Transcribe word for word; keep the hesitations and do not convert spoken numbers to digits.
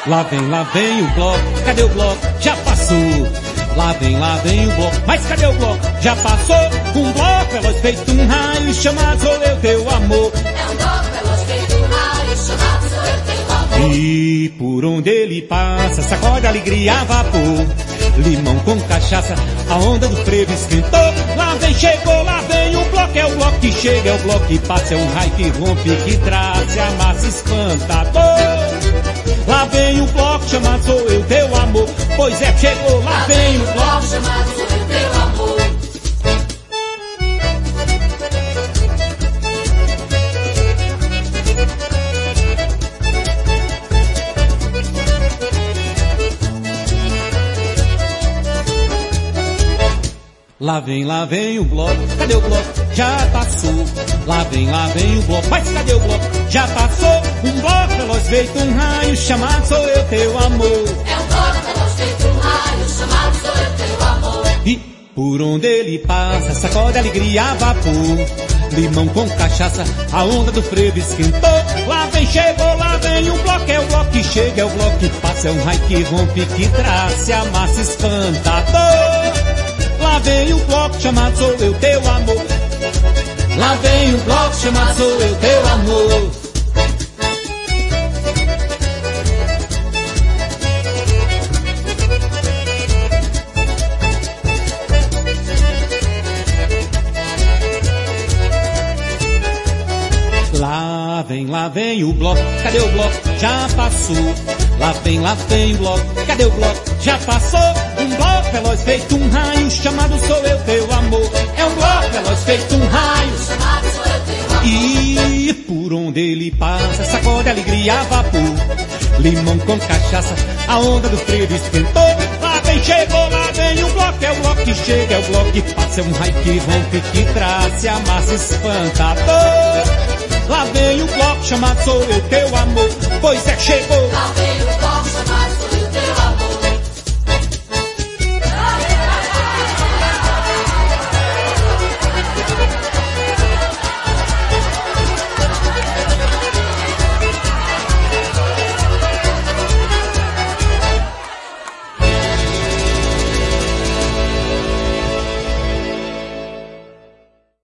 Lá vem, lá vem o bloco, cadê o bloco? Já passou. Lá vem, lá vem o bloco, mas cadê o bloco? Já passou. Um bloco veloz feito um raio, chamado sou eu teu amor. É um bloco veloz feito um raio, chamado sou eu teu amor. E por onde ele passa, sacode alegria a vapor. Limão com cachaça, a onda do frevo esquentou. Lá vem, chegou, lá vem o bloco, é o bloco que chega, é o bloco que passa, é um raio que rompe, que traz, a massa espantador. Lá vem o bloco, chamado sou eu teu amor. Pois é, chegou, lá, lá vem o bloco, chamado sou eu teu amor. Lá vem, lá vem o bloco, cadê o bloco? Já passou. Lá vem, lá vem o bloco, mas cadê o bloco? Já passou. Um bloco veloz feito um raio, chamado sou eu teu amor. É um bloco veloz feito um raio, chamado sou eu teu amor. E por onde ele passa, sacode alegria a vapor. Limão com cachaça, a onda do frevo esquentou. Lá vem, chegou, lá vem o bloco, é o bloco que chega, é o bloco que passa, é um raio que rompe, que traz, a massa espantador. Lá vem o bloco, chamado sou eu teu amor. Lá vem o bloco, chamado sou eu teu amor. Lá vem, lá vem o bloco, cadê o bloco? Já passou. Lá vem, lá vem o bloco, cadê o bloco? Já passou. Um bloco veloz feito um raio, chamado sou eu teu amor. É um bloco veloz feito um raio, chamado sou eu teu amor. E por onde ele passa, sacode alegria a vapor. Limão com cachaça, a onda do frevo esquentou. Lá vem, chegou, lá vem o bloco, é o bloco que chega, é o bloco que passa, é um raio que rompe, que traz, a massa espantador. Lá vem o bloco, chamado sou eu teu amor. Pois é, chegou. Lá vem